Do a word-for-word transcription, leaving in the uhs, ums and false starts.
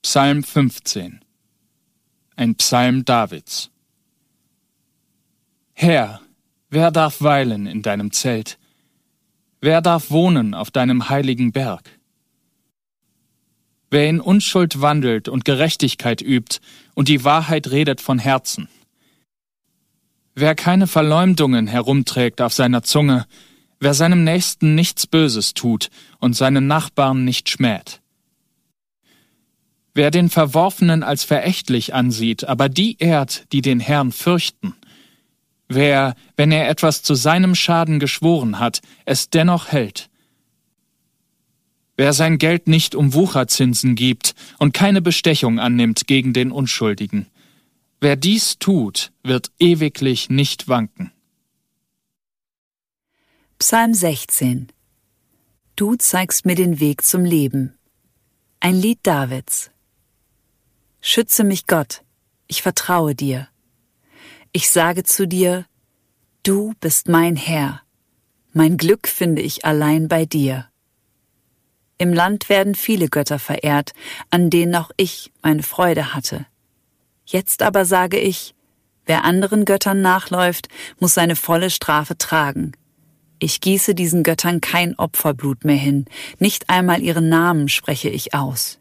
Psalm fünfzehn. Ein Psalm Davids. Herr, wer darf weilen in deinem Zelt? Wer darf wohnen auf deinem heiligen Berg? Wer in Unschuld wandelt und Gerechtigkeit übt und die Wahrheit redet von Herzen. Wer keine Verleumdungen herumträgt auf seiner Zunge, wer seinem Nächsten nichts Böses tut und seinen Nachbarn nicht schmäht. Wer den Verworfenen als verächtlich ansieht, aber die ehrt, die den Herrn fürchten. Wer, wenn er etwas zu seinem Schaden geschworen hat, es dennoch hält. Wer sein Geld nicht um Wucherzinsen gibt und keine Bestechung annimmt gegen den Unschuldigen. Wer dies tut, wird ewiglich nicht wanken. Psalm sechzehn. Du zeigst mir den Weg zum Leben. Ein Lied Davids. Schütze mich Gott, ich vertraue dir. Ich sage zu dir, du bist mein Herr. Mein Glück finde ich allein bei dir. Im Land werden viele Götter verehrt, an denen auch ich meine Freude hatte. Jetzt aber sage ich, wer anderen Göttern nachläuft, muss seine volle Strafe tragen. Ich gieße diesen Göttern kein Opferblut mehr hin, nicht einmal ihren Namen spreche ich aus.